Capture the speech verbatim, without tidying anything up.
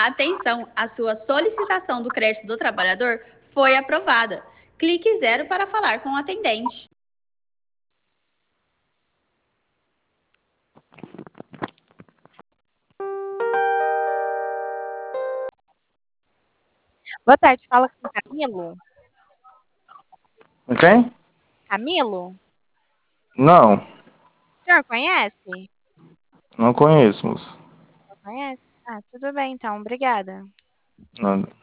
Atenção, a sua solicitação do crédito do trabalhador foi aprovada. Clique zero para falar com o atendente. Boa tarde, fala com o Camilo. Quem? Camilo? Não, O senhor conhece? não conheço, moço. Não conhece? Ah, tudo bem então, obrigada. Nada.